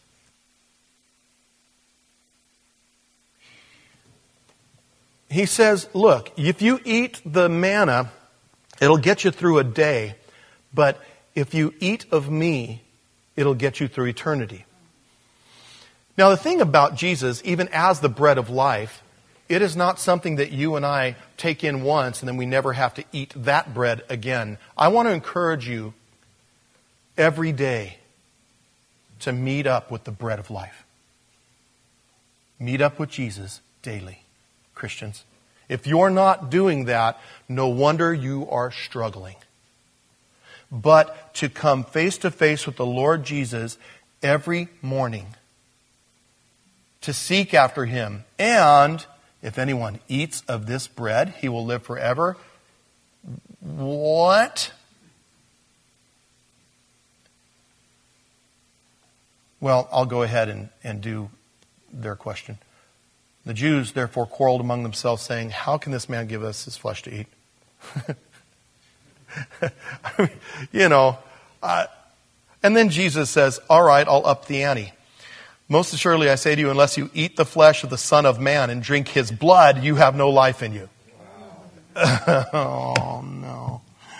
He says, look, if you eat the manna, it'll get you through a day. But if you eat of me, it'll get you through eternity. Now, the thing about Jesus, even as the bread of life, it is not something that you and I take in once and then we never have to eat that bread again. I want to encourage you every day to meet up with the bread of life. Meet up with Jesus daily. Christians. If you're not doing that, no wonder you are struggling. But to come face to face with the Lord Jesus every morning, to seek after him, and if anyone eats of this bread, he will live forever. What? Well, I'll go ahead and do their question. The Jews therefore quarreled among themselves, saying, how can this man give us his flesh to eat? And then Jesus says, all right, I'll up the ante. Most assuredly, I say to you, unless you eat the flesh of the Son of Man and drink his blood, you have no life in you. Oh, no.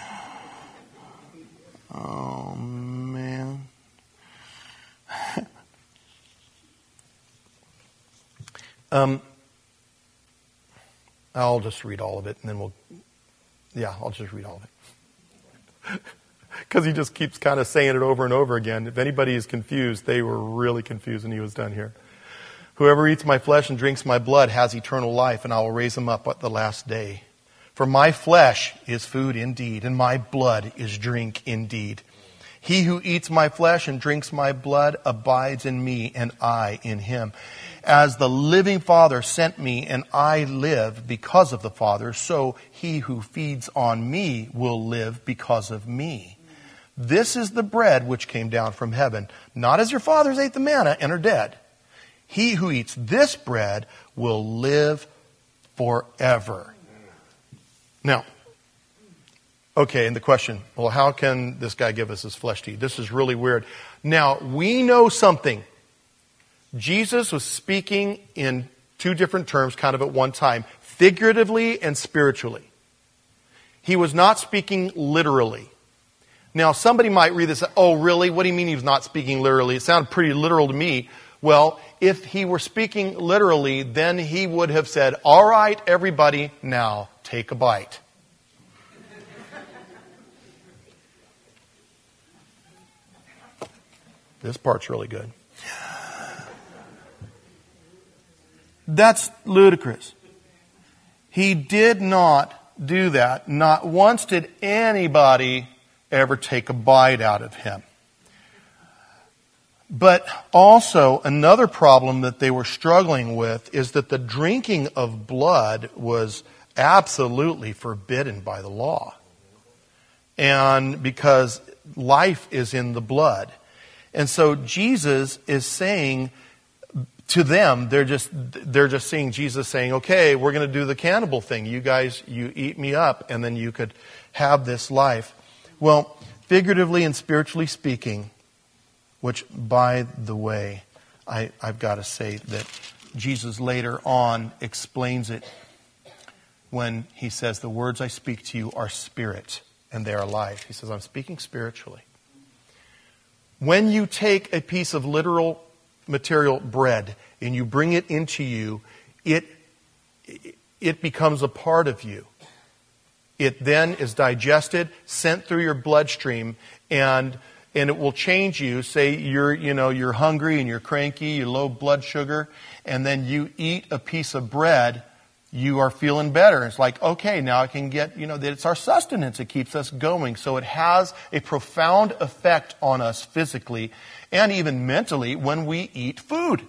Oh, man. I'll just read all of it, and then I'll just read all of it. Because he just keeps kind of saying it over and over again. If anybody is confused, they were really confused when he was done here. Whoever eats my flesh and drinks my blood has eternal life, and I will raise him up at the last day. For my flesh is food indeed, and my blood is drink indeed. He who eats my flesh and drinks my blood abides in me, and I in him. As the living Father sent me, and I live because of the Father, so he who feeds on me will live because of me. This is the bread which came down from heaven, not as your fathers ate the manna and are dead. He who eats this bread will live forever. Now, okay, and the question, well, how can this guy give us his flesh to eat? This is really weird. Now, we know something. Jesus was speaking in two different terms kind of at one time, figuratively and spiritually. He was not speaking literally. Now, somebody might read this, oh, really? What do you mean he was not speaking literally? It sounded pretty literal to me. Well, if he were speaking literally, then he would have said, all right, everybody, now take a bite. This part's really good. That's ludicrous. He did not do that. Not once did anybody ever take a bite out of him. But also, another problem that they were struggling with is that the drinking of blood was absolutely forbidden by the law. And because life is in the blood. And so Jesus is saying to them, they're just seeing Jesus saying, okay, we're going to do the cannibal thing. You guys, you eat me up, and then you could have this life. Well, figuratively and spiritually speaking, which, by the way, I've got to say that Jesus later on explains it when he says, the words I speak to you are spirit and they are life. He says, I'm speaking spiritually. When you take a piece of literal material bread and you bring it into you, it becomes a part of you. It then is digested, sent through your bloodstream, and it will change you. Say you're hungry and you're cranky, you're low blood sugar, and then you eat a piece of bread, you are feeling better. It's like, okay, now I can get, it's our sustenance. It keeps us going. So it has a profound effect on us physically and even mentally when we eat food.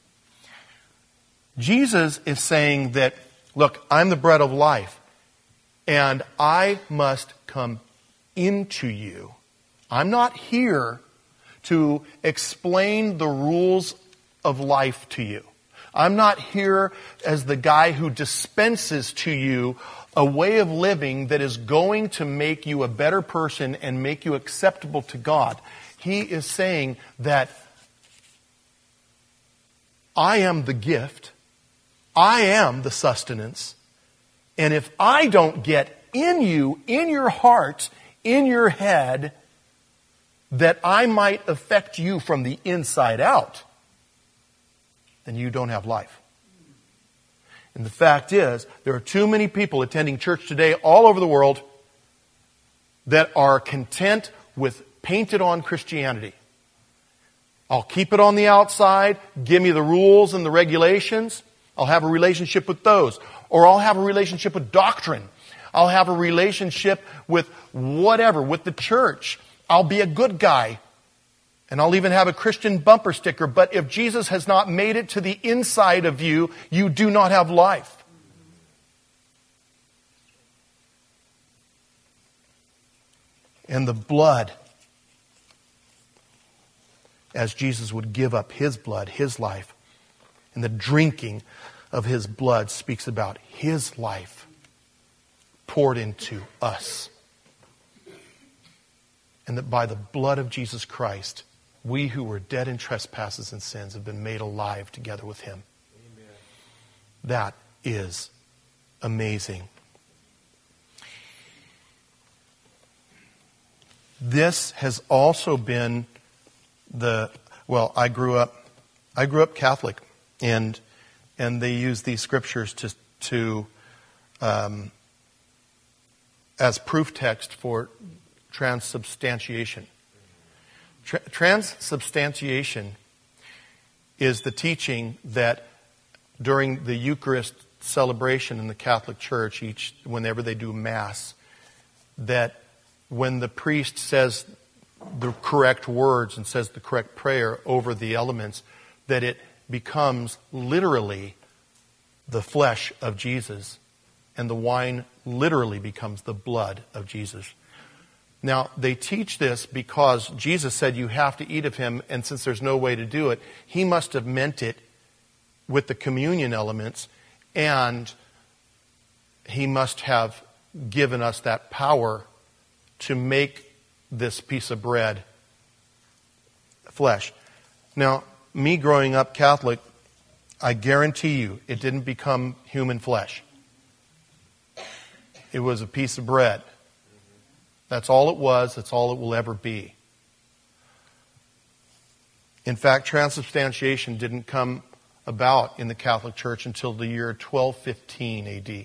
Jesus is saying that, look, I'm the bread of life, and I must come into you. I'm not here to explain the rules of life to you. I'm not here as the guy who dispenses to you a way of living that is going to make you a better person and make you acceptable to God. He is saying that I am the gift. I am the sustenance. And if I don't get in you, in your heart, in your head, that I might affect you from the inside out, then you don't have life. And the fact is, there are too many people attending church today all over the world that are content with painted-on Christianity. I'll keep it on the outside, give me the rules and the regulations, I'll have a relationship with those. Or I'll have a relationship with doctrine. I'll have a relationship with whatever, with the church. I'll be a good guy. And I'll even have a Christian bumper sticker. But if Jesus has not made it to the inside of you, you do not have life. And the blood, as Jesus would give up His blood, His life, and the drinking of His blood speaks about His life poured into us. And that by the blood of Jesus Christ, we who were dead in trespasses and sins have been made alive together with Him. Amen. That is amazing. This has also been I grew up Catholic, and they use these scriptures to as proof text for transubstantiation. Transubstantiation is the teaching that during the Eucharist celebration in the Catholic Church, whenever they do Mass, that when the priest says the correct words and says the correct prayer over the elements, that it becomes literally the flesh of Jesus, and the wine literally becomes the blood of Jesus. Now, they teach this because Jesus said you have to eat of Him, and since there's no way to do it, He must have meant it with the communion elements, and He must have given us that power to make this piece of bread flesh. Now, me growing up Catholic, I guarantee you it didn't become human flesh. It was a piece of bread. That's all it was. That's all it will ever be. In fact, transubstantiation didn't come about in the Catholic Church until the year 1215 AD.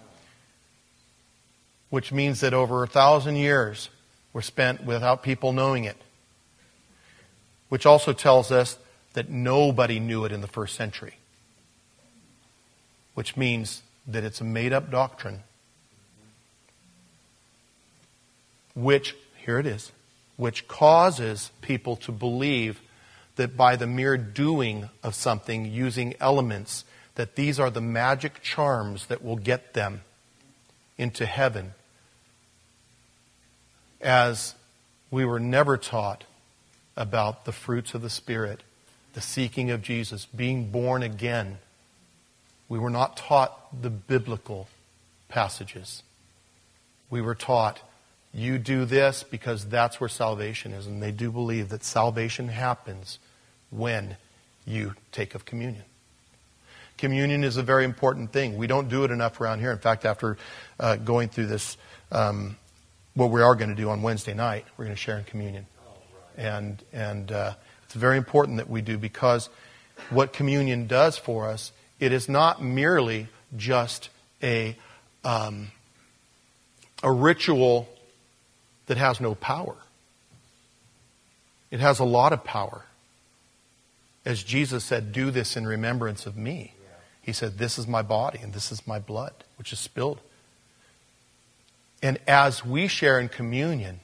Which means that over 1,000 years were spent without people knowing it. Which also tells us that nobody knew it in the first century. Which means that it's a made-up doctrine, which, here it is, which causes people to believe that by the mere doing of something, using elements, that these are the magic charms that will get them into heaven. As we were never taught about the fruits of the Spirit, the seeking of Jesus, being born again. We were not taught the biblical passages. We were taught, you do this because that's where salvation is. And they do believe that salvation happens when you take of communion. Communion is a very important thing. We don't do it enough around here. In fact, after going through this, what we are going to do on Wednesday night, we're going to share in communion. And it's very important that we do, because what communion does for us, it is not merely just a ritual that has no power. It has a lot of power. As Jesus said, do this in remembrance of me. He said, this is my body and this is my blood, which is spilled. And as we share in communion,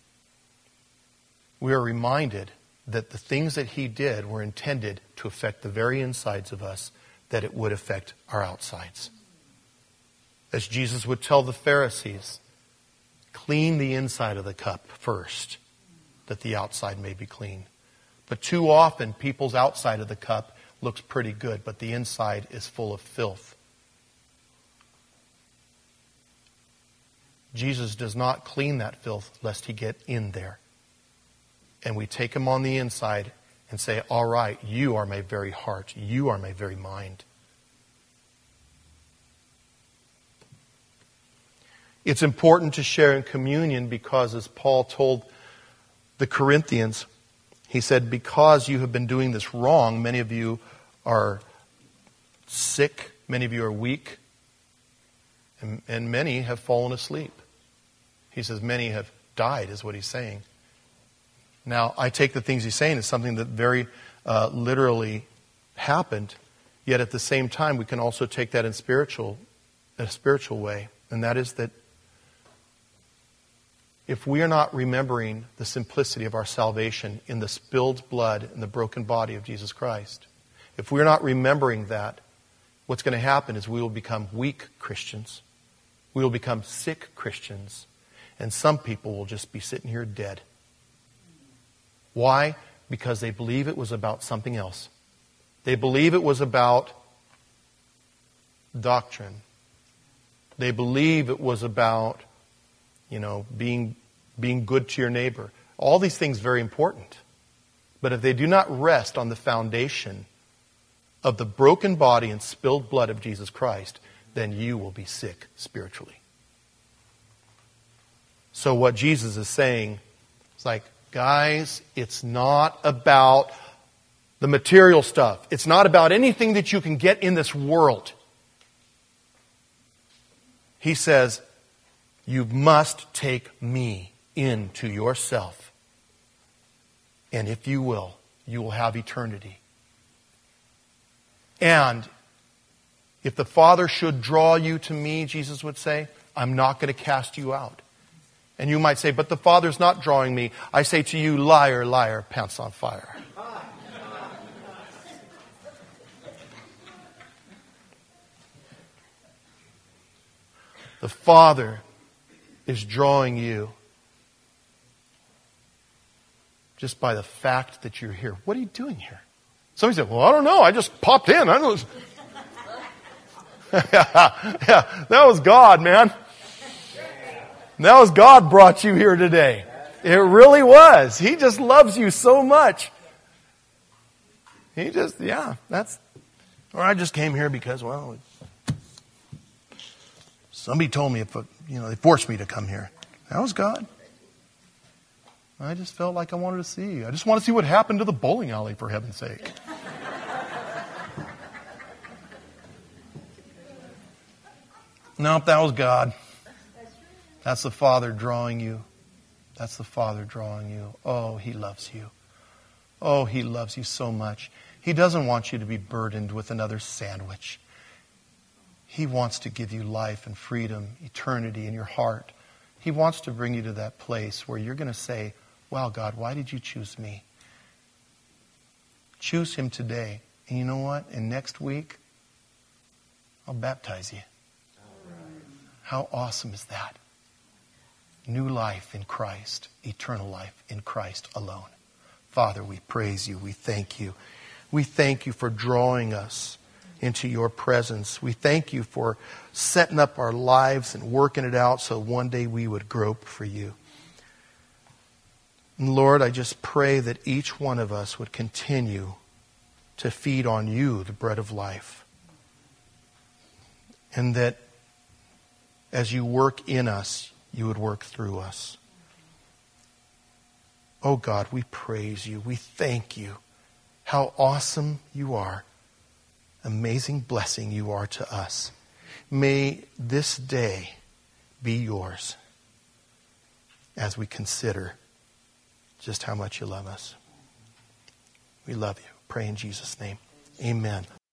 we are reminded that the things that He did were intended to affect the very insides of us, that it would affect our outsides. As Jesus would tell the Pharisees, clean the inside of the cup first, that the outside may be clean. But too often, people's outside of the cup looks pretty good, but the inside is full of filth. Jesus does not clean that filth lest He get in there. And we take Him on the inside and say, all right, you are my very heart. You are my very mind. It's important to share in communion because, as Paul told the Corinthians, he said, because you have been doing this wrong, many of you are sick, many of you are weak, and many have fallen asleep. He says many have died, is what he's saying. Now, I take the things he's saying as something that very literally happened, yet at the same time we can also take that in a spiritual way. And that is that if we are not remembering the simplicity of our salvation in the spilled blood and the broken body of Jesus Christ, if we're not remembering that, what's going to happen is we will become weak Christians. We will become sick Christians. And some people will just be sitting here dead. Why? Because they believe it was about something else. They believe it was about doctrine. They believe it was about, being good to your neighbor. All these things are very important. But if they do not rest on the foundation of the broken body and spilled blood of Jesus Christ, then you will be sick spiritually. So what Jesus is saying is like, guys, it's not about the material stuff. It's not about anything that you can get in this world. He says, you must take me into yourself. And if you will have eternity. And if the Father should draw you to me, Jesus would say, I'm not going to cast you out. And you might say, but the Father's not drawing me. I say to you, liar, liar, pants on fire. The Father is drawing you just by the fact that you're here. What are you doing here? Somebody said, well, I don't know. I just popped in. I don't know. Yeah, that was God, man. That was God brought you here today. It really was. He just loves you so much. Or I just came here because, somebody told me, they forced me to come here. That was God. I just felt like I wanted to see you. I just want to see what happened to the bowling alley, for heaven's sake. Nope, that was God. That's the Father drawing you. That's the Father drawing you. Oh, He loves you. Oh, He loves you so much. He doesn't want you to be burdened with another sandwich. He wants to give you life and freedom, eternity in your heart. He wants to bring you to that place where you're going to say, wow, God, why did you choose me? Choose Him today. And you know what? And next week, I'll baptize you. How awesome is that? New life in Christ, eternal life in Christ alone. Father, we praise you. We thank you. We thank you for drawing us into your presence. We thank you for setting up our lives and working it out so one day we would grope for you. And Lord, I just pray that each one of us would continue to feed on you, the bread of life. And that as you work in us, you would work through us. Oh God, we praise you. We thank you. How awesome you are. Amazing blessing you are to us. May this day be yours as we consider just how much you love us. We love you. Pray in Jesus' name. Amen.